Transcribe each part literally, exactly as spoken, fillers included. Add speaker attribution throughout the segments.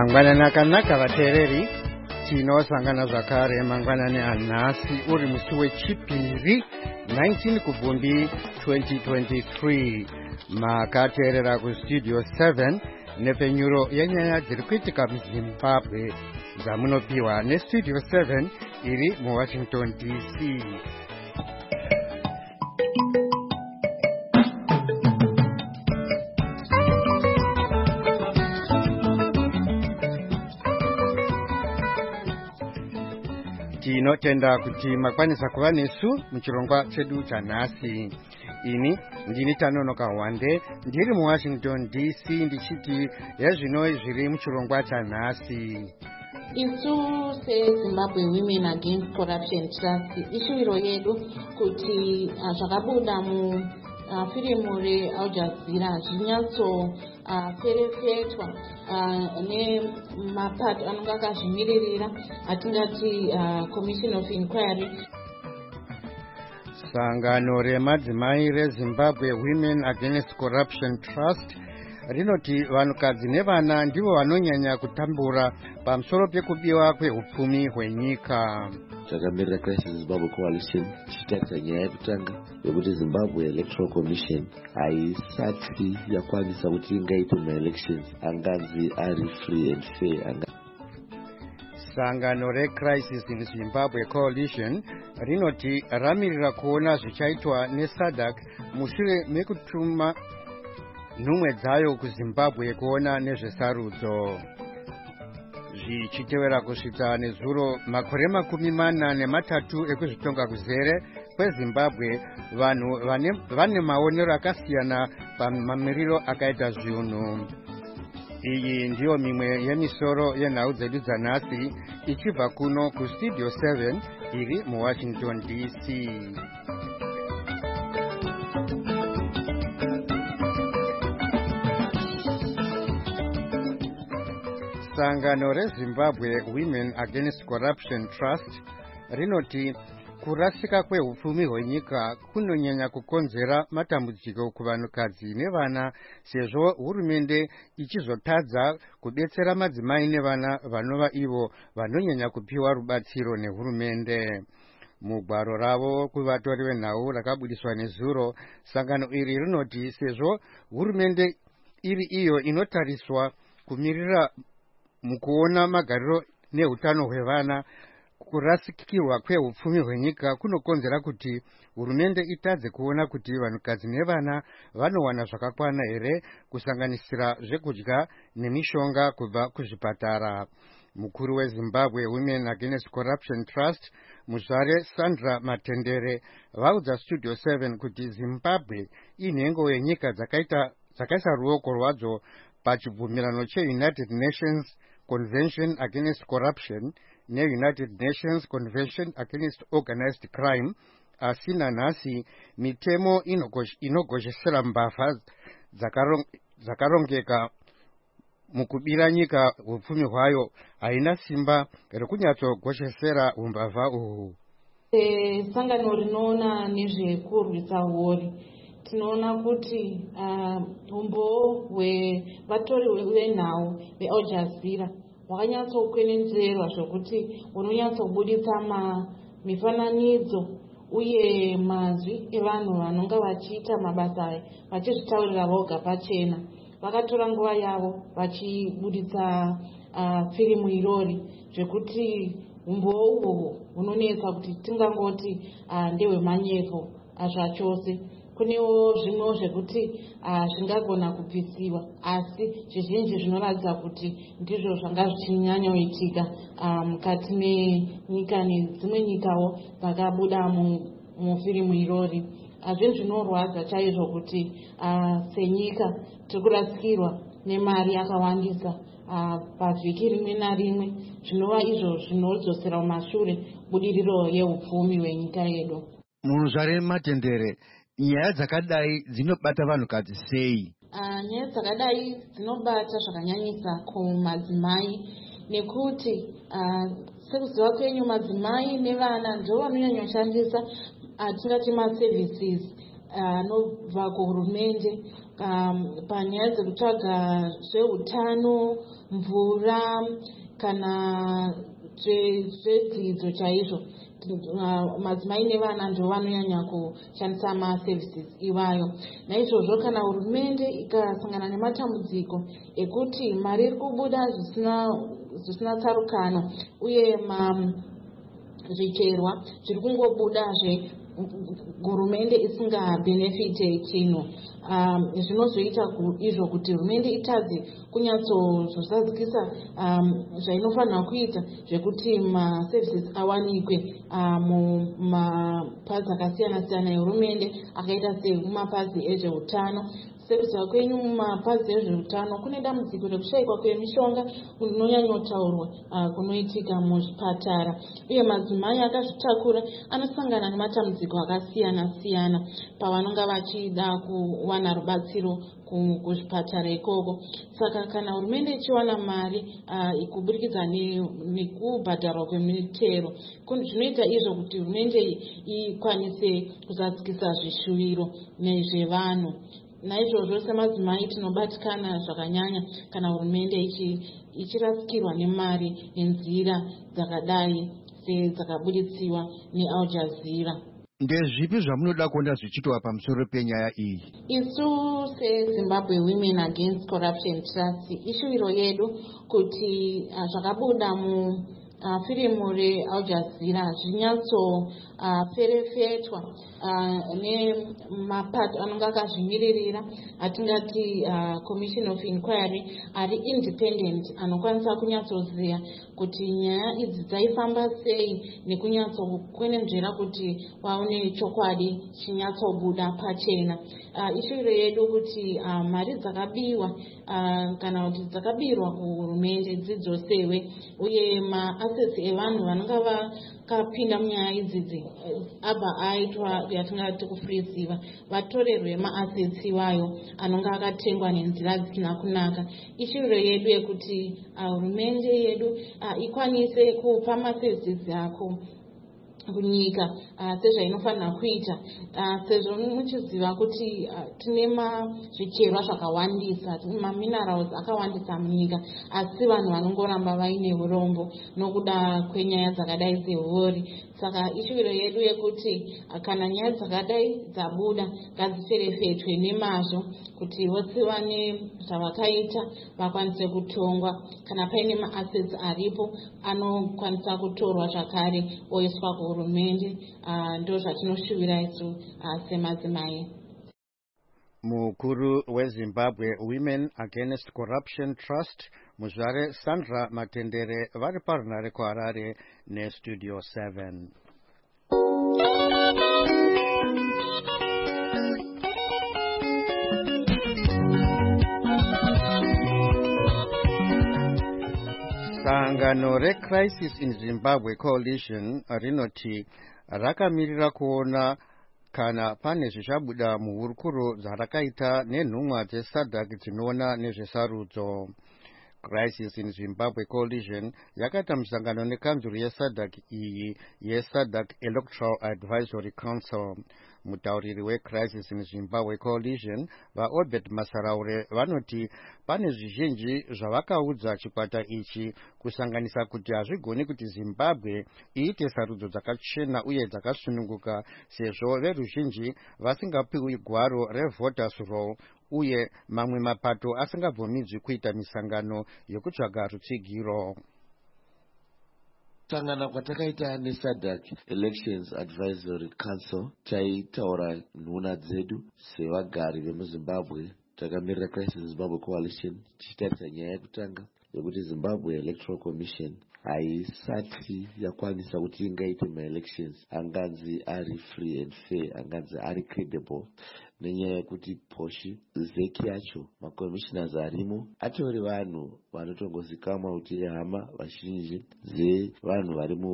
Speaker 1: Mangwanani akanaka vateereri, tinosangana zvakare mangwanani anhasi uri musi wechipiri nineteen kubvumbi twenty twenty-three. Makateerera kustudio seven nepfenyuro yenyaya dziri kuitika muZimbabwe dzamunopiwa nestudio seven iri muWashington D C. Tinotenda kuti makwanisa kuva nesu muchirongwa chedu chanhasi. Ini ndini Tanonoka Wande, ndiri muWashington D C, ndichiti yezvino zviri muchirongwa chanhasi.
Speaker 2: Isu seZimbabwe Women Against Corruption Trust ishuviro yedu kuti zvakabuda mu firimu reAl Jazeera zvinyatso ferefetwa nemapato anenge akazvimiririra atingati Commission of Inquiry.
Speaker 1: Sangano remadzimai reZimbabwe Women Against Corruption Trust rinoti vanhukadzi nevana ndivo vanonyanya kutambura pamusoro pekubiwa kwehupfumi hwenyika.
Speaker 3: Takamirira Crisis Zimbabwe Coalition tichitarisa nyaya yekutanga yekuti Zimbabwe Electoral Commission haisati yakwanisa kuti ingaite ma-elections anganzi ari free and fair. Anga
Speaker 1: Sangano reCrisis in Zimbabwe Coalition rinoti ramirira kuona zvichaitwa neSADC mushure mekutuma nhumwe dzayo kuZimbabwe kuona nezvesarudzo. Zvichitevera kusvika nezuro makore makumi mana nematatu ekuzvitonga kuzere kweZimbabwe, vanhu vane maonero akasiyana pamamiriro akaita zvinhu. Iyi ndiyo mimwe yemisoro yenhau dzedu dzanhasi ichibva kuno kustudio seven iri muWashington D C. Sangano reZimbabwe Women Against Corruption Trust rinoti kurasika kwehupfumi hwenyika kunonyanya kukonzera matambudziko kuvanhukadzi nevana, sezvo hurumende ichizotadza kudetsera madzimai nevana vanova ivo vanonyanya kupiwa rubatsiro nehurumende. Mugwaro ravo kuvatori venhau rakabudiswa nezuro, sangano iri rinoti sezvo hurumende iri iyo inotariswa kumirira mukuona magariro nehutano hwevana, kurasikirwa kwehupfumi hwenyika kunokonzera kuti hurumende itadze kuona kuti vanhukadzi nevana vanowana zvakakwana here, kusanganisira zvekudya nemishonga kubva kuzvipatara. Mukuru weZimbabwe Women Against Corruption Trust, muzvare Sandra Matendere, vaudza studio seven kuti Zimbabwe inhengo yenyika dzakaita dzakaisa ruoko rwadzo pachibvumirano cheUnited Nations Convention Against Corruption neUnited Nations Convention Against Organized Crime, asi nanhasi mitemo inogoshesera mbavha dzakarongeka mukubira nyika hupfumi hwayo haina simba rekunyatsogoshesera umbavha uhu.
Speaker 2: Sangano rinoona nezvekurwisa hori tinoona kuti umboo hwevatori venhau veAl Jazeera hwakanyatsokwenenzverwa zvokuti unonyatsobudisa mifananidzo uye mazwi evanhu vanonga vachiita mabasa aya vachizvitaurira voga pachena. Vakatora nguva yavo vachibudisa firimu irori zvekuti umboo uhwohwo hunonetsa kuti tingangoti ndehwemanyepo zvachose. Kunewo zvimwewo zvekuti zvingagona kubvisiwa, asi zvizhinji zvinoratidza kuti ndizvo zvanga zvichinyanya kuitika mukati menyika nedzimwe nyikawo dzakabuda mufirimu irori. Zvinhu zvinorwadza chaizvo kuti senyika tiri kurasikirwa nemari yakawandisa pavhiki rimwe narimwe, zvinova izvo zvinodzosera mumashure budiriro yehupfumi hwenyika yedu.
Speaker 1: Muzvare Matendere, nyaya dzakadai dzinobata vanhukadzi sei?
Speaker 2: Nyaya dzakadai dzinobata zvakanyanyisa kumadzimai nekuti sekuziva kwenyu madzimai nevana ndivo vanonyanya kushandisa atingati maservices anobva kuhurumende panyaya dzekutsvaga zveutano, mvura kana zvedzidzo chaizvo. Madzimai nevana ndo vanonyanya kushandisa maservices iwayo. Naizvozvo kana hurumende ikasangana nematambudziko ekuti mari iri kubuda zvisina tsarukano uye zvicherwa zviri kungobudazve hurumende isingabenefite chinhu, zvinozoita izvo kuti hurumende itadze kunyatsozozadzikisa zvainofanira kuita zvekuti maservices awanikwe mumapazi akasiyana siyana ehurumende akaita sekumapazi ezveutano. Sekuziva kwenyu mumapazi ezveutano kune dambudziko rekushayikwa kwemishonga kunonyanyotaurwa kunoitika muzvipatara, uye madzimai akazvitakura anosangana nematambudziko akasiyana siyana pavanonga vachida kuwana rubatsiro kuzvipatara ikoko. Saka kana hurumende ichiwana mari kuburikidza nekubhadharwa kwemitero, zvinoita izvo kuti hurumende ikwanise kuzadzikisa zvishuviro nezvevanhu. Naizvozvo semadzimai tinobatikana zvakanyanya kana hurumende ichirasikirwa nemari nenzira dzakadai sedzakabuditsiwa neAl Jazeera.
Speaker 1: Ndezvipi zvamunoda kuona zvichitwa pamusoro penyaya iyi?
Speaker 2: Isu seZimbabwe Women Against Corruption Trust, ishuviro yedu kuti zvakabuda mu firimu reAl Jazeera zvinyatso ferefetwa nemapato anonga akazvimiririra, atingati Commission of Inquiry ari independent, anokwanisa kunyatsoziva kuti nyaya idzi dzaifamba sei nekunyatsokuenenzvera kuti waone chokwadi chinyatsobuda pachena. Ishuviro yedu kuti mari dzakabiwa kana kuti dzakabirwa kuhurumende dzidzosewe, uye maassets evanhu vanonga vakapinda munyaya idzidzi abva aitwa yatingati kufriziwa, vatorerwe maassets iwayo anonga akatengwa nenzira dzisina kunaka. Ishuviro yedu yekuti hurumende yedu ikwanise kupa maservices ako kunyika sezvainofanira kuita, sezvo muchiziva kuti tine zvicherwa zvakawandisa, maminerals akawandisa munyika, asi vanhu vanongoramba vaine urombo nokuda kwenyaya dzakadai sehori. Saka ishuviro yedu yekuti kana nyaya dzakadai dzabuda ngadziferefetwe nemazvo kuti vose vane zvavakaita vakwanise kutongwa. Kana paine maassets aripo anokwanisa kutorwa zvakare oiswa kuhurumende. Ndo zvatinoshuvira isu semadzimai.
Speaker 1: Mukuru weZimbabwe Women Against Corruption Trust, Muzvare Sandra Matendere, vari parunare kuHarare neStudio seven. Sangano reCrisis in Zimbabwe Coalition rinoti rakamirira kuona kana pane zvichabuda muhurukuro dzarakaita nenhumwa dzeSADC dzinoona nezvesarudzo. Crisis in Zimbabwe Coalition yakaita musangano nekanzuru yeSADC iyi yeSADC Electoral Advisory Council. Mutauriri weCrisis in Zimbabwe Coalition vaObert Masaraure vanoti pane zvizhinji zvavakaudza chikwata ichi, kusanganisa kuti hazvigoni kuti Zimbabwe iite sarudzo dzakachena uye dzakasununguka sezvo veruzhinji vasingapiwi gwaro revoters roll uye mamwe mapato asingabvumidzwi kuita misangano yokutsvaga rutsigiro.
Speaker 3: Sangana kwatakaita neSADC Elections Advisory Council taitaura nhuna dzedu sevagari vemuZimbabwe takamirira Crisis in Zimbabwe Coalition tichitarisa nyaya yekutanga yekuti Zimbabwe Electoral Commission haisati yakwanisa kuti ingaite ma-elections anganzi ari free and fair, anganzi ari credible, nenyaya yekuti poshi zeki yacho macommissioners arimo atori vanhu vanotongozikamwa kuti hama vazhinji dzevanhu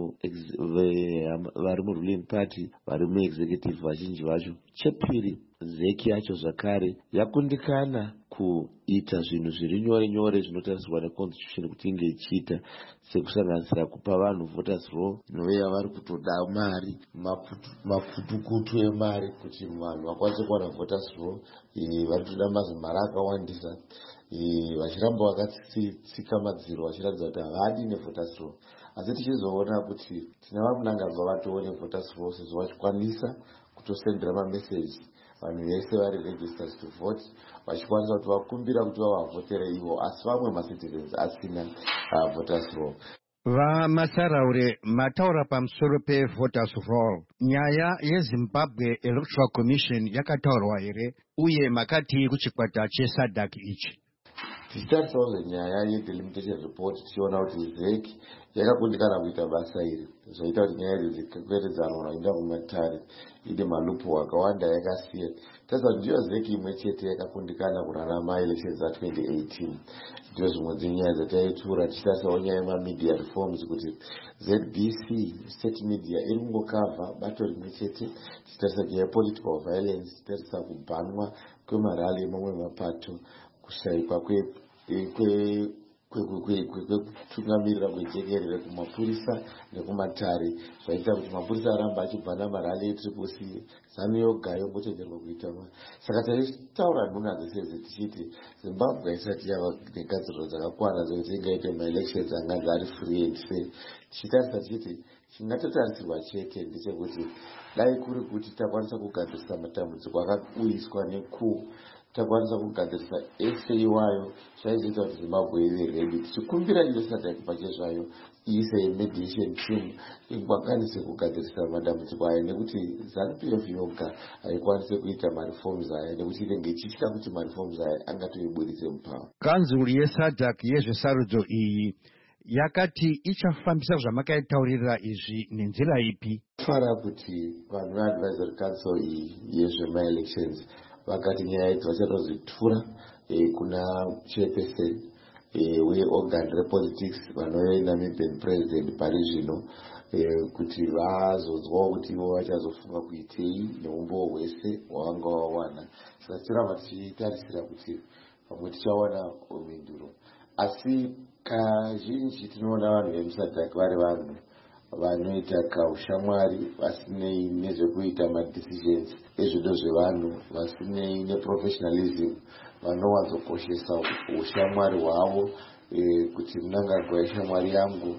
Speaker 3: vari muruling party, vari muexecutive vazhinji vacho. Chepiri, zeki yacho zvakare yakundikana kuita zvinhu zviri nyore nyore zvinotarisirwa neconstitution kuti inge ichiita, sekusanganisira kupa vanhu voters roll, noveya vari kutoda mari, maputukutu emari kuti vanhu vakwanise kuwana voters roll. Vari kutoda mazi mari akawandisa, vachiramba vakatsika madziro vachiratidza kuti havadi nevoters roll. Asi tichizoona kuti tina vamunangagwa vatoo nevoters roll sezvo vachikwanisa kutosendera mameseji vanhu vese vari registered to vote, vachikwanisa kuti vakumbira kuti vavavotere ivo, asi vamwe macitizens asina uh, voters roll.
Speaker 1: vaMasaraure mataura pamusoro pevoters roll. Nyaya yeZimbabwe Electoral Commission yakataurwa here uye makati kuchikwata chesadhak ichi?
Speaker 3: Tichitarisawo zvenyaya yedelimitation report tichiona kuti zek yakakundikana kuita basa iri, zvaita kuti nyaya idzi dzikakweredzanwa vachienda kumatare ine malupo akawanda yakasiyana. Tarisa kuti ndiyo zek imwe chete yakakundikana kurarama elections atwenty eighteen. Ndiyo zvimwe dzenyaya dzataitura tichitarisawo nyaya yemamedia reforms kuti Z B C state media iri kungokavha bato rimwe chete. Tichitarisa nyaya yepolitical violence, tichitarisa kubhanwa kwemarali emamwe mapato, kushayikwa kwe kwekutungamirira kwejekerere kumapurisa nekumatare, zvaita kuti mapurisa aramba achibva namarali etriple C, zanu yoga yongotenderwa kuita ma. Saka taitaura nhuna dzese tichiti Zimbabwe haisati yava negadziriro dzakakwana dzekuti ingaite maelections anganzi ari free and fair. Tichitarisa tichiti chingatotarisirwa chete ndechekuti dai kuri kuti takwanisa kugadzirisa matambudziko akauyiswa nekuu, takwanisa kugadzirisa ese iwayo, zvaizoita kuti Zimbabwe ive ready. Tichikumbira iyo sadhak pachezvayo iise mediation team ikwanise kugadzirisa matambudziko aya, nekuti ZANU-P F yoga haikwanise kuita mareforms aya nekuti inenge ichitya kuti mareforms aya angatoibudise mupawa.
Speaker 1: Kanzuri yesadhak yezvesarudzo iyi yakati ichafambisa zvamakaitaurira izvi nenzira ipi?
Speaker 3: Fara kuti vanhu veadvisory council iyi yezvemaelections vakati nyaya idzi vachatozvitura kuna chairperson weorgan repolitics vanoenamiben president pari zvino, kuti vazonzwawo kuti ivo vachazofunga kuitei neumbowo hwese hwavanga vawana. Saka tichiramba tichitarisira kuti pamwe tichawana mhinduro, asi kazhinji tinoona vanhu vemusadhak vari vanhu vanoita kaushamwari vasinei nezvekuita madecisions ezvido zvevanhu, vasinei neprofessionalism, vanowanzokoshesa ushamwari hwavo, kuti munangagwa ishamwari yangu,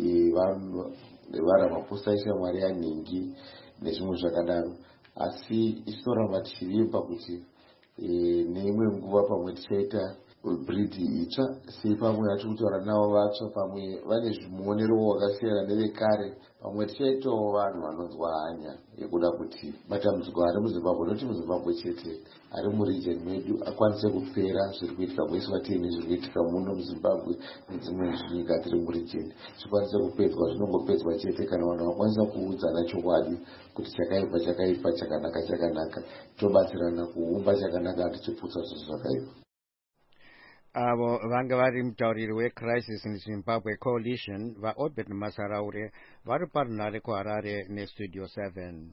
Speaker 3: vaRamaphosa ishamwari yanhingi nezvimwe zvakadaro. Asi ichitoramba tichivimba kuti neimwe nguva pamwe tichaita bridi itsva, sei pamwe vatiri navo vatsva, pamwe vane muonero wakasiyana nevekare, pamwe tichaitawo vanhu vanonzwa hanya yekuda kuti matambudziko ari muZimbabwe, noti muZimbabwe chete, ari muregion medu akwanise kupera. Zviri kuitika muEswatini, zviri kuitika muno muZimbabwe nedzimwe nyika dziri muregion zvikwanise kupedzwa. Zvinongopedzwa chete kana vanhu vakwanisa kuudzana chokwadi kuti chakaipa chakaipa, chakanaka chakanaka, tobatsirana kuumba chakanaka, tichiputsa zvinhu zvakaipa.
Speaker 1: Avo vanga vari mutauriri weCrisis in Zimbabwe Coalition vaObed Masaraure vari parunhare kuHarare neStudio seven.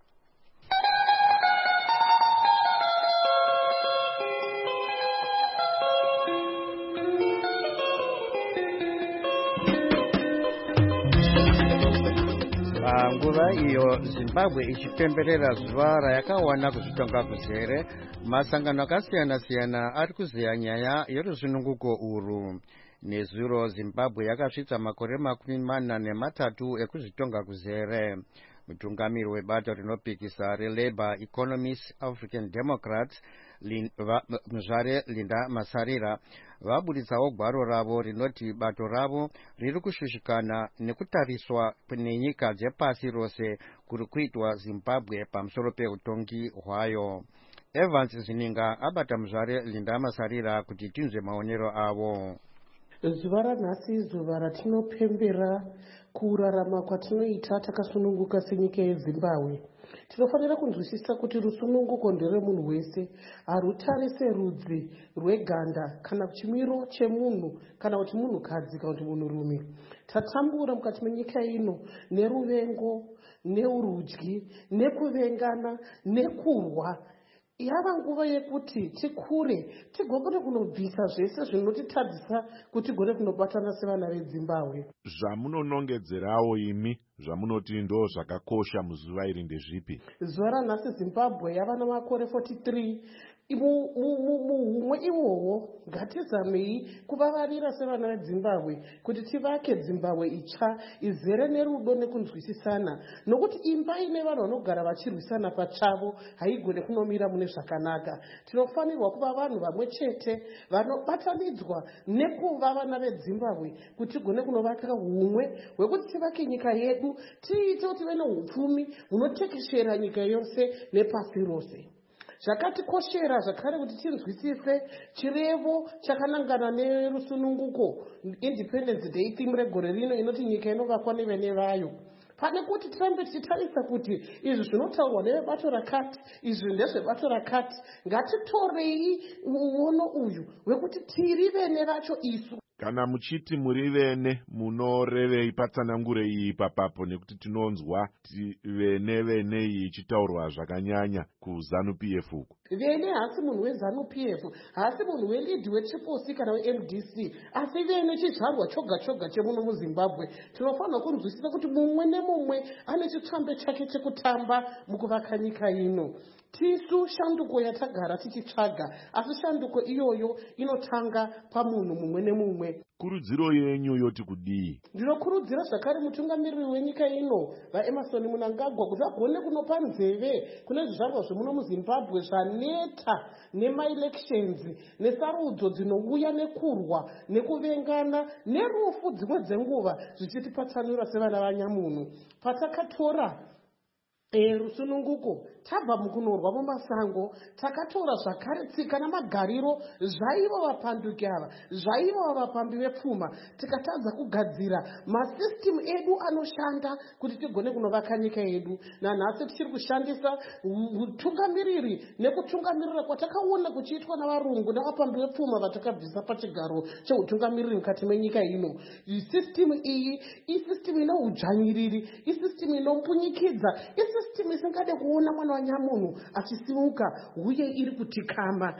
Speaker 1: Panguva iyo Zimbabwe ichipemberera zuva rayakawana kuzvitonga kuzere, masangano akasiyana siyana ari kuzeya nyaya yoruzvinunguko urwu. Nezuro Zimbabwe yakasvitsa makore makumi mana nematatu ekuzvitonga kuzere. Mutungamiri webato rinopikisa reLabour Economists African Democrats Muzvare Linda Masarira vabuditsawo gwaro ravo rinoti bato ravo riri kushushikana nekutariswa nenyika dzepasi rose kuri kuitwa Zimbabwe pamusoro peutongi hwayo. Evans Zininga abata Muzvare Linda Masarira kuti tinzwe maonero avo.
Speaker 4: Zuva ranhasi zuva ratinopembera kurarama kwatinoita takasununguka senyika yeZimbabwe. Tinofanira kunzwisisa kuti rusununguko nderemunhu wese, harutarise rudzi rweganda kana chimiro chemunhu kana kuti munhukadzi kana kuti munhurume. Tatambura mukati menyika ino neruvengo, neurudyi, nekuvengana, nekurwa yava nguva yekuti tikure tigone kunobvisa zvese zvinotitadzisa kuti tigone kunobatana sevana vezimbabwe.
Speaker 5: Zvamunonongedzerawo imi zvamunoti ndo zvakakosha muzuva iri ndezvipi?
Speaker 4: Zuva ranhasi Zimbabwe yava namakore forty-three. Muhumwe iwohwo ngatizamei kuvavarira sevana vezimbabwe kuti tivake Zimbabwe itsva izere nerudo nekunzwisisana, nokuti imba ine vanhu vanogara vachirwisana pachavo haigone kunomira mune zvakanaka. Tinofanirwa kuva vanhu vamwe chete vanobatanidzwa nekuva vana vezimbabwe kuti tigone kunovaka humwe hwekuti tivake nyika yedu, tiite kuti tive neupfumi hunotekeshera nyika yose nepasi rose. Zvakatikoshera zvakare kuti tinzwisise chirevo chakanangana nerusununguko, Independence Day theme regore rino inoti nyika inovakwa nevene vayo. Pane kuti tirambe tichitarisa kuti izvi zvinotaurwa nevebato rakati, izvi ndezvebato rakati, ngatitorei muono uyu wekuti tiri vene vacho isu.
Speaker 5: Kana muchiti muri vene munorevei patsanangure iyi papapo, nekuti tinonzwa vene vene iyi ichitaurwa zvakanyanya kuZANU P F uku.
Speaker 4: Vene hasi munhu weZANU P F, hasi munhu welidi weTriple C kana weM D C, asi vene chizvarwa choga choga chemuno muZimbabwe. Tinofanira kunzwisisa kuti mumwe nemumwe ane chitsvambe chake chekutamba mukuvaka nyika ino. Tisu shanduko yatagara tichitsvaga, asi shanduko iyoyo inotanga pamunhu mumwe nemumwe.
Speaker 5: Kurudziro yenyu yoti kudii?
Speaker 4: Ndinokurudzira zvakare mutungamiriri wenyika ino vaEmerson Mnangagwa kuti agone kunopa nzeve kune zvizvarwa zvemuno muZimbabwe zvaneta nema-elections nesarudzo dzinouya nekurwa nekuvengana nerufu dzimwe dzenguva zvichitipatsanura sevana vanyamunhu. Patakatora E, rusununguko tabva mukunorwa mumasango, takatora zvakare tsika namagariro zvaivo vapanduki ava, zvaivo vapambi vepfuma, tikatadza kugadzira masystem edu anoshanda kuti tigone kunovaka nyika yedu. Nanhasi tichiri kushandisa utungamiriri nekutungamirira kwatakaona kuchiitwa navarungu navapambi vepfuma vatakabvisa pachigaro cheutungamiriri mukati menyika ino. System iyi isystem ino udzvanyiriri, isystem inompunyikidza, isystem isingade kuona mwana wanyamunhu achisimuka uye iri kutikama.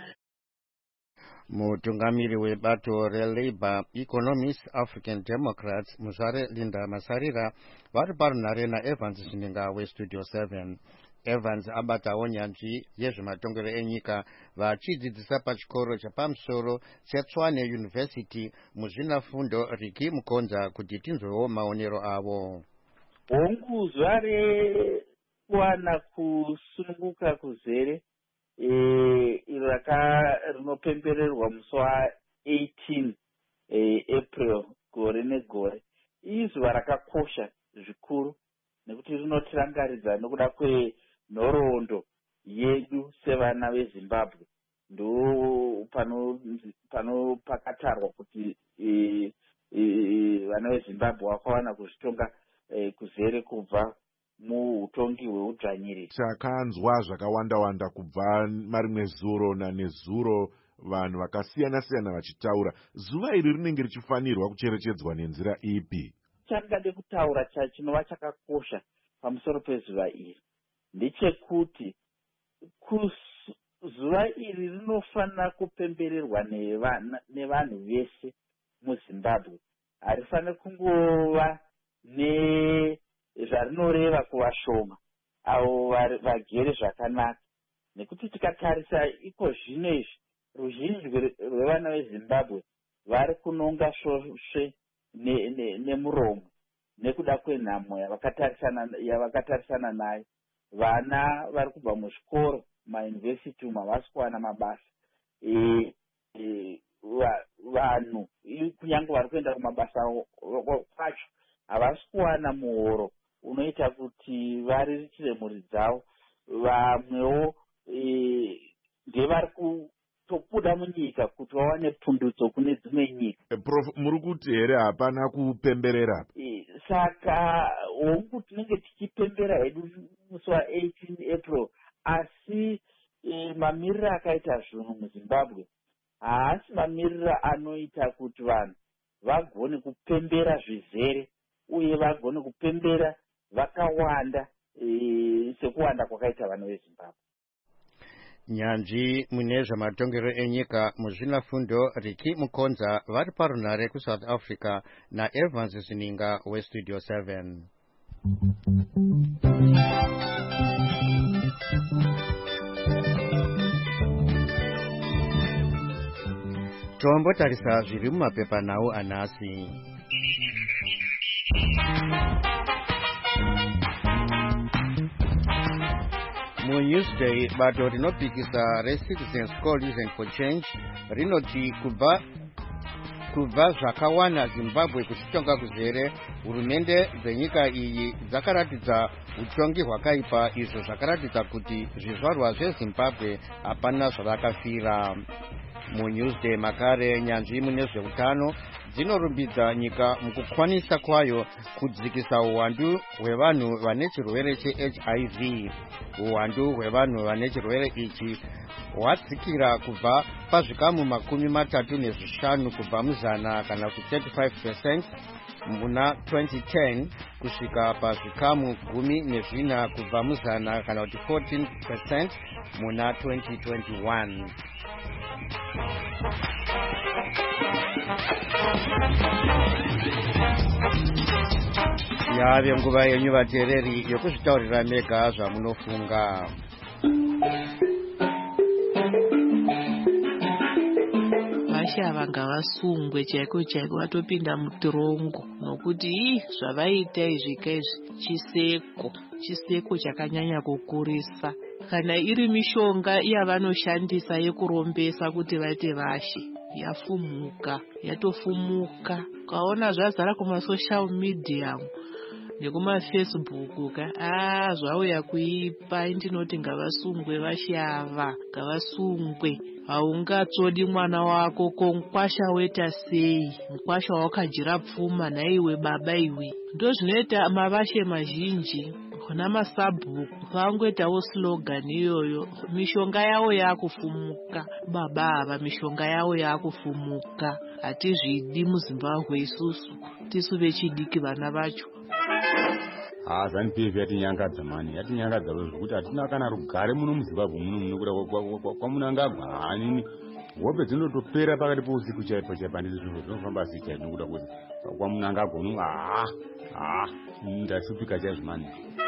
Speaker 1: Mutungamiri webato reLabour Economist African Democrats Muzvare Linda Masarira vari parunhare naEvans Zvinenga weStudio seven. Evans abatawo nyanzvi yezvematongero enyika vachidzidzisa pachikoro chapamusoro cheTshwane University muzvinafundo Riki Mukonza kuti tinzwewo maonero avo.
Speaker 6: Hongu zuva rekuwana kusununguka kuzere iro raka rinopembererwa musi wa-eighteen April gore negore izuva rakakosha zvikuru nekuti rinotirangaridza nokuda kwenhoroondo yedu sevana veZimbabwe. Ndo pano pano pakatarwa kuti e, e, vana veZimbabwe vakawana kuzvitonga e, kuzere kubva muutongi hweudzvanyiriri.
Speaker 5: Takanzwa zvakawanda wanda kubva marimwe zuro nanezuro, vanhu vakasiyana siyana vachitaura. Zuva iri rinenge richifanirwa kucherechedzwa nenzira ipi?
Speaker 6: Chandingade kutaura chinova chakakosha pamusoro pezuva iri ndechekuti zuva iri rinofanira kupembererwa nevanhu vese muZimbabwe. Harifaniri kungova nezvarinoreva kuvashoma avo vagere zvakanaka, nekuti tikatarisa iko zvino izvi ruzhinji rwevana veZimbabwe vari kunonga svosve nemuromo nekuda kwenhamo yavakatarisana nayo. Vana vari kubva muzvikoro mayunivhesiti umo havasi kuwana mabasa. E, e, vanhu kunyange vari kuenda kumabasa kwacho havasi kuwana muhoro unoita kuti variritire mhuri dzavo. Vamwewo ndevari kutobuda munyika kuti vawane pundutso kune dzimwe nyika.
Speaker 5: Prof, muri kuti here hapana kupemberera?
Speaker 6: E, saka hongu tinenge tichipembera hedu musi wa-eighteen April, asi e, mamiriro akaita zvinhu muZimbabwe haasi mamiriro anoita kuti vanhu vagone kupembera zvizere uye vagone kupembera vakawanda e, sekuwanda kwakaita vanhu veZimbabwe.
Speaker 1: nyanzvi mune zvamatongero enyika muzvinafundo Riki Mukonza vari parunare kuSouth Africa naEvans Zininga weStudio seven. Tombotarisa zviri mumapepanhau anhasi. MuNewsday bato rinopikisa reCitizens Coalition for Change rinoti kubva kubva zvakawana Zimbabwe kuchitonga kuzere, hurumende dzenyika iyi dzakaratidza utongi hwakaipa, izvo zvakaratidza kuti zvizvarwa zveZimbabwe hapana zvavakafira. MuNewsday makare nyanzvi mune zveutano dzinorumbidza nyika mukukwanisa kwayo kudzikisa uwandu hwevanhu vane chirwere cheH I V. Uwandu hwevanhu vane chirwere ichi hwadzikira kubva pazvikamu makumi matatu nezvishanu kubva muzana kana kuti thirty-five percent muna twenty ten kusvika pazvikamu gumi nezvina kubva muzana kana kuti fourteen percent muna twenty twenty-one. Yave nguva yenyu vateereri yokuzvitaurira mega zvamunofunga.
Speaker 7: Vashava ngavasungwe chaiko chaiko vatopinda mutirongo nokuti ii zvavaita izvika izvi chiseko chiseko chakanyanya kukurisa. Kana iri mishonga yavanoshandisa yekurombesa kuti vaite vashe yafumuka yatofumuka, kaona zvazara kumasocial media nekumafacebook ka ah zvauya kuipa. Ndinoti ngavasungwe vashava, ngavasungwe. Haungatsodi mwana wako konkwasha weta sei, nkwasha wakajira pfuma naiwe baba iwe. Ndo zvinoita mavashe mazhinji kuna masabhuku vangoitawo slogan iyoyo, mishonga yawo yakufumuka. Baba ava mishonga yawo yakufumuka, hatizvidi muZimbabwe isusu tisu vechidiki vana vacho.
Speaker 8: Ah, Zanu P F yatinyangadza mani, yatinyangadza zvekuti hatina kana rugare muno muZimbabwe muno munokuda kwamunangagwa hanini. Hope dzinotopera pakati pousiku chaipo chaipo, handisi zvinhu zvinofamba sei chaizvo nokuda kuti kwamunangagwa uno ah ah ndasupika chaizvo mani.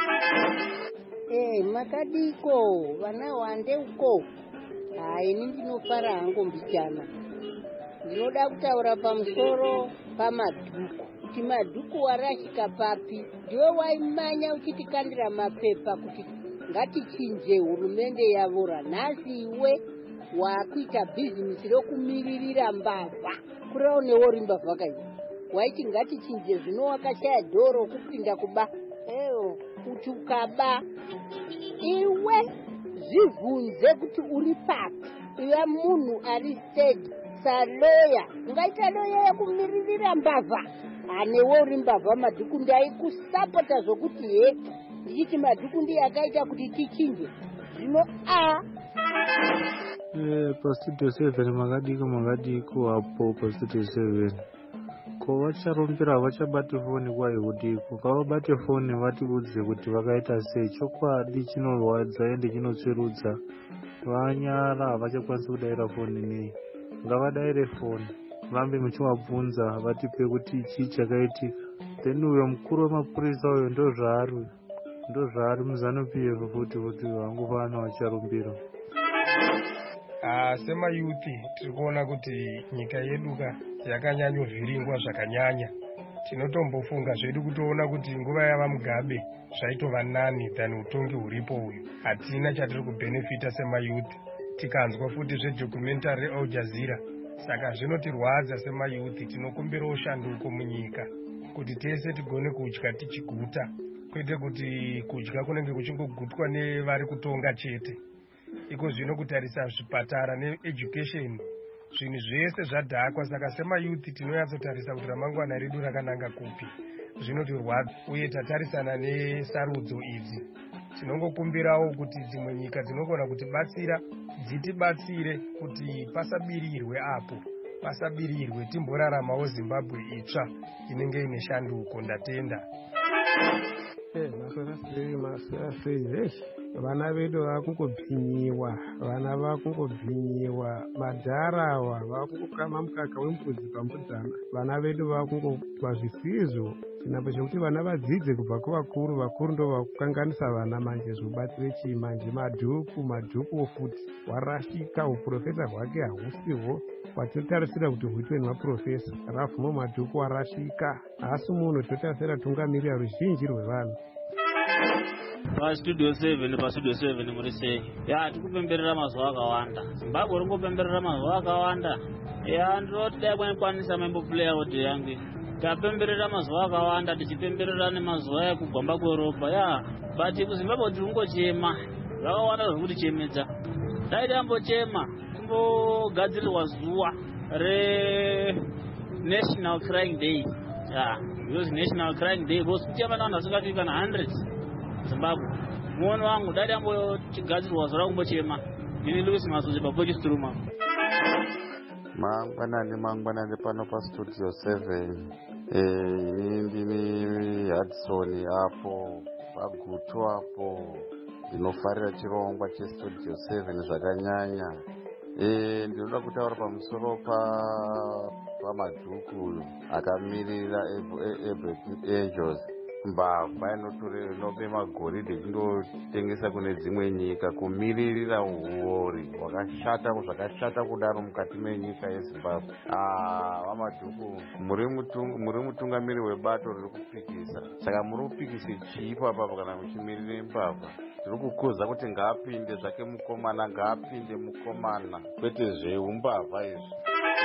Speaker 9: Eh, makadiko vana wande uko. Ah, ini ndinofara hangu mbichana. Ndinoda kutaura pamusoro pamadhuku. Kuti madhuku warashika papi? Ndiwe waimanya uchitikandira mapepa kuti ngatichinje hurumende yavora. Nhasi iwe wakuita bhizinesi rokumiririra mbavha. Kuraunewo rimbavha kaizvi. Waiti ngatichinje zvino wakashaya dhoro kupinda kuba. Eyo kuti ukaba iwe zvivhunze kuti uri papi. Iwe munhu ari state saloya, ungaita loya yekumiririra mbavha. Anewo uri mbavha madhuku ndaikusapota zvokuti he ndichiti madhuku ndiye akaita kuti tichinje zvino a
Speaker 10: eh paStudio seven makadiko makadiko hapo paStudio seven ko vacharombera vachabate foni kwayo kudiko kavabate foni vatiudze kuti vakaita sei. Chokwadi chinorwadza ende chinotsverudza. Vanyara havachakwanisi kudaira foni nei. Ngavadaire foni vambe muchivabvunza vatipe kuti chii chakaitika. Then uyo mukuru wemapurisa uyo ndo zvaari ndo zvaari muZanu P F futi kuti vangofana vacharumbira.
Speaker 11: Ah, semayuthi tiri kuona kuti nyika yedu ka yakanyanyovhiringwa zvakanyanya. Tinotombofunga zvedu kutoona kuti nguva yava Mugabe zvaitova nani than utongi huripo uyu. Hatina chatiri kubhenefita semayuthi. Tikanzwa futi zvedocumentary Al Jazeera. Saka zvinotirwadza semayuthi. Tinokumbirawo shanduko munyika kuti tese tigone kudya tichiguta, kwete kuti kudya kunenge kuchingogutwa nevari kutonga chete. Iko zvino kutarisa zvipatara needucation zvinhu zvese zvadhakwa. Saka semayuthi tinoyatsotarisa kuti ramangwana redu rakananga kupi. Zvinotirwadza uye tatarisana nesarudzo idzi. Tinongokumbirawo kuti dzimwe nyika dzinogona kutibatsira dzitibatsire kuti pasabirirwe apo, pasabirirwe timboraramawo Zimbabwe itsva inenge ine shanduko. Ndatenda.
Speaker 10: Eh, masora sei masora sei.
Speaker 11: vana vedu vakungobvinyiwa vana vakungobvinyiwa madharawa vakungokama mukaka wembudzi pambudzana vana vedu vakungopwa zvisizvo chinapo chekuti vana vadzidze kubva kuvakuru vakuru ndo vakukanganisa vana manje zvobatsire chii manje madhuku madhuku futi warashika uprofesa hwake hausihwo watinotarisira kuti huitwe nemaprofesa rafumo madhuku warashika asi munhu totarisira tungamirira ruzhinji rwevanhu
Speaker 12: pastudio seven pastudio seven muri sei ya tikupemberera mazuva akawanda zimbabwe ringopemberera mazuva akawanda ya ndinoti dai kwaikwanisa maimbopuleya kuti yangu tapemberera mazuva akawanda tichipemberera nemazuva ekugwamba kweropa ya but kuzimbabwe tiringochema zvakawanda zvekutichemedza dai tambochema timbogadzirirwa zuva renational crying day ya because national crying day because kuchema navanhu vasingafiki kana hundreds Zimbabwe muono wangu dai ambochigadzirwa zora kumbochema ini Louis Masoje paPotchefstroom
Speaker 13: mangwanani mangwanani pano pastudio seven ini ndini Hudson apo paguto apo ndinofarira chirongwa chestudio seven zvakanyanya ndinoda kutaura pamusoro pamadhuku akamirira Angels mbavha inope magoridhe kundotengesa kune dzimwe nyika kumiririra uori hwakashata zvakashata kudaro mukati menyika yeZimbabwe. Vamadhuku muri mutungamiri webato riri kupikisa, saka muri kupikisa chipo apapo kana muchimirire mbavha. Tiri kukuza kuti ngaapinde zvake mukomana, ngaapinde mukomana, kwete zveumbavha izvi.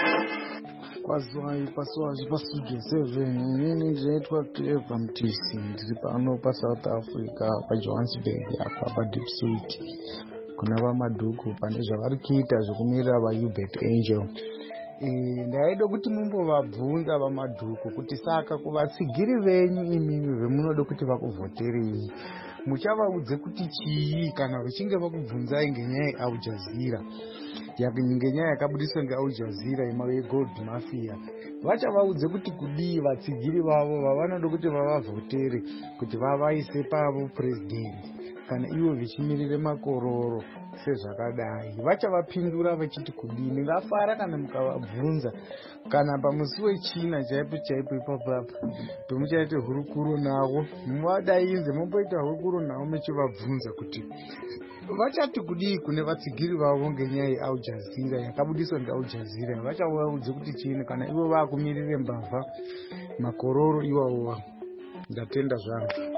Speaker 14: Kwazwai paswazi pastudio seven inini ndinoitwa Clever Mtisi ndiri pano paSouth Africa paJohannesburg apa paDeepswit kuna vamadhuku pane zvavari kuita zvokumirira vaUbet Angel. Ndaida kuti mumbovabvunza vamadhuku kuti saka kuvatsigiri venyu imimi vemunoda kuti vakuvhoterei muchavaudze kuti chii kana vachinge vakubvunzai ngenyaya yeAl Jazeera ngenyaya yakabudiswa ngeAl Jazeera yegold mafia, vachavaudze kuti kudii vatsigiri vavo vavanoda kuti vavavhotere kuti vavaise pavo purezidendi kana ivo vichimirire makororo sezvakadai. Vachavapindura vachiti kudii. Ndingafara kana mukavabvunza kana pamusi wechina chaipo chaipo ipapo pemuchaite hurukuro navo, muvadainze momboita hurukuro navo muchivabvunza kuti vachati kudii kune vatsigiri vavo ngenyaya yeAl Jazeera yakabudiswa ngeAl Jazeera. Vachavaudze kuti chini kana ivo vakumirire mbavha makororo iwawo. Ndatenda zvangu.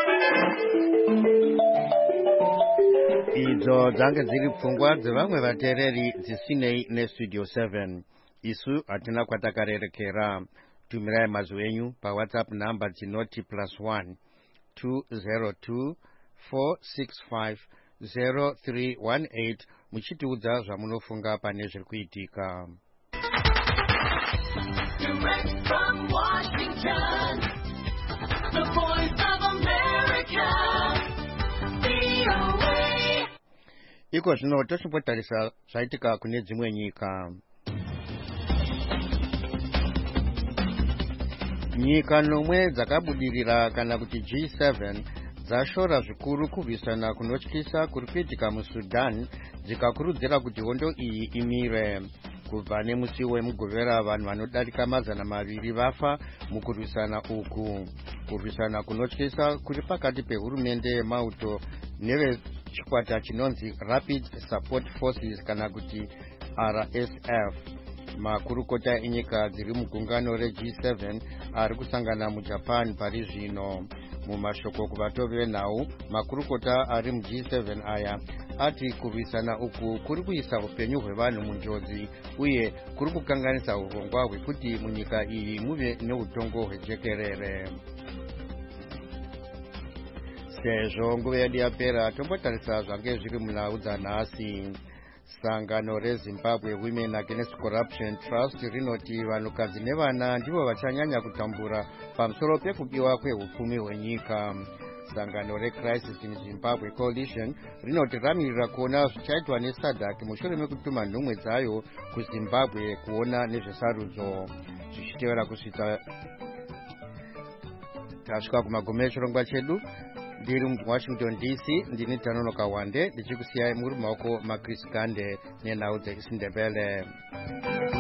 Speaker 1: Idzo dzange dziri pfungwa dzevamwe vateereri dzisinei nestudio seven. Isu hatina kwatakarerekera. Tumirai mazwi enyu paWhatsApp namba dzinoti plus one two zero two four six five zero three one eight muchitiudza zvamunofunga pane zviri kuitika. Direct from Washington, the voice of America, V O A. Iko zvino tochimbotarisa zvaitika kune dzimwe nyika. Nyika nomwe dzakabudirira kana kuti G seven dzashora zvikuru kurwisana kunotyisa kuri kuitika muSudan, dzikakurudzira kuti hondo iyi imire. Kubva nemusi wemugovera vanhu vanodarika mazana maviri vafa mukurwisana uku. Kurwisana kunotyisa kuri pakati pehurumende yemauto nevechikwata chinonzi Rapid Support Forces kana kuti R S F. Makurukota enyika dziri mugungano reG seven ari kusangana muJapan pari zvino. Mumashoko kuvatove venhau, makurukota ari muG seven aya ati kurwisana uku kuri kuisa upenyu hwevanhu munjodzi uye kuri kukanganisa urongwa hwekuti munyika iyi muve neutongo hwejekerere. Sezvo nguva yedu yapera, tombotarisa zvange zviri munhau dzanhasi. Sangano reZimbabwe Women Against Corruption Trust rinoti vanhukadzi nevana ndivo vachanyanya kutambura pamusoro pekubiwa kwehupfumi hwenyika. Sangano reCrisis in Zimbabwe Coalition rinoti ramirira kuona zvichaitwa neSADC mushure mekutuma nhumwe dzayo kuZimbabwe kuona nezvesarudzo. Zvichitevera kusvika tasvika kumagome echirongwa chedu, ndiri Washington D C ndini Tanono Kawande ndichikusiyai muri maoko maKris Gande nenhau dzechisindebele.